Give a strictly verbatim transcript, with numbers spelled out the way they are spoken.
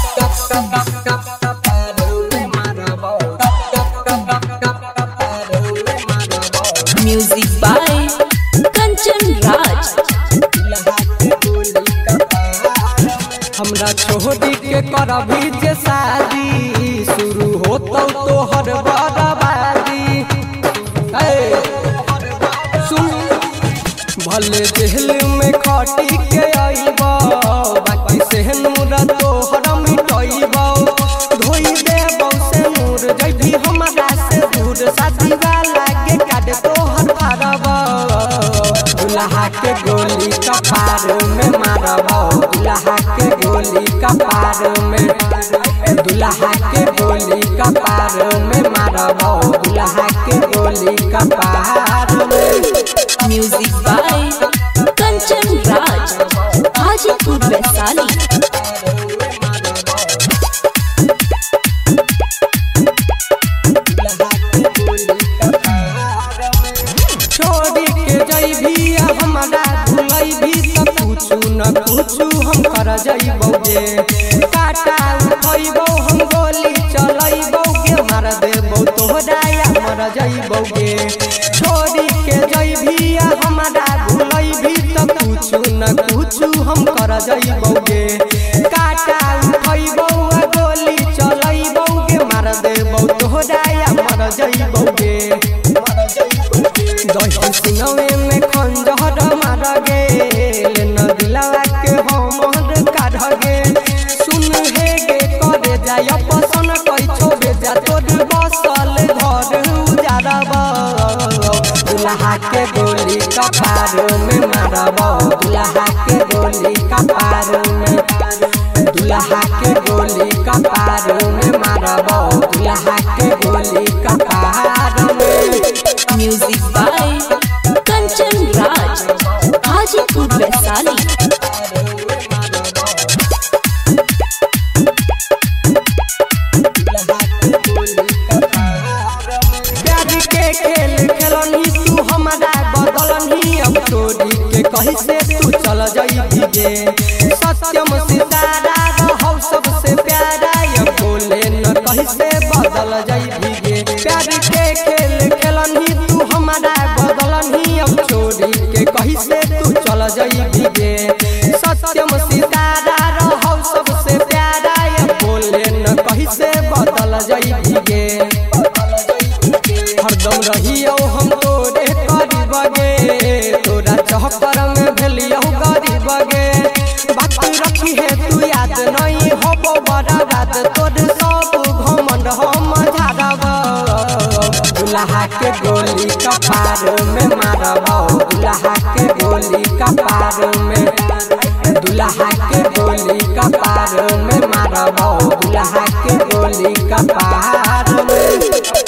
Music by Kanchan राज। हमरा छोड़ी के करभी जे शादी शुरू होतो तोहर बर्बादी। सुन भले जेल में खटी के आइबो बाकी से नूर तोहर मिटइबो धोई देबो से नूर जइभी हमरा से दूर शादी वाला के काट तोहर फारबो दुल्हा के गोली कपार में मारबो दुल्हा के गोली कपार में दुल्हा के गोली कपार में मारबो दुल्हा के गोली कपार में। Music by Kanchan Raj, Hajipur Vaishali. छोड़ी के जइभी हमरा भुलइभी त कुछु न कुछु हम कर जइबो गे काटा उठइबो हम गोली चलइबो गे मार देबो तोहरा या मर जइबो गे। छोड़ी के जइभी हमरा भुलइभी त कुछु न कुछु हम कर जइबो गे काटा उठइबो गोली चलइबो गे मार देबो तोहरा या मर जइबो गे। दही सिनवे में खंजर मार गेल न दिलवा के हमर काढ़ गेल सुन हे गे करे जाय पसन कैछो बेजा तोर बसल घर उजारबो दुल्हा के गोली कपार में मारबो दुल्हा के गोली कपार में दुल्हा के गोली कपार में मारबो दुल्हा के गोली कपार में। Music by Kanchan Raj, Hajipur Vaishali. प्यार के खेल खेलनी तू हमारा बदलनी अब छोड़ी के कहीं से तू चल जइभी गे सत्यम सितारा रहौ सबसे प्यारा अब बोले न कहीं से बदल जइभी गे। प्यार के खेल खेलनी तू हमारा बदलनी अब छोड़ी के कहीं से तू चल जइभी गे सत्यम सितारा रहौ सबसे प्यारा अब बोले न कहीं से बदल जइभी गे। हरदम रहियो हम तोरे करीब गे तोरा चहकर में भेलियो गरीब गे बात रखी है तू याद नहीं होबो बड़ा रात तोर सब घमंड हम झाड़बो दुल्हा के गोली कपार में मारबो दुल्हा के गोली कपार में दुल्हा के गोली कपार में मारबो दुल्हा के गोली कपार में।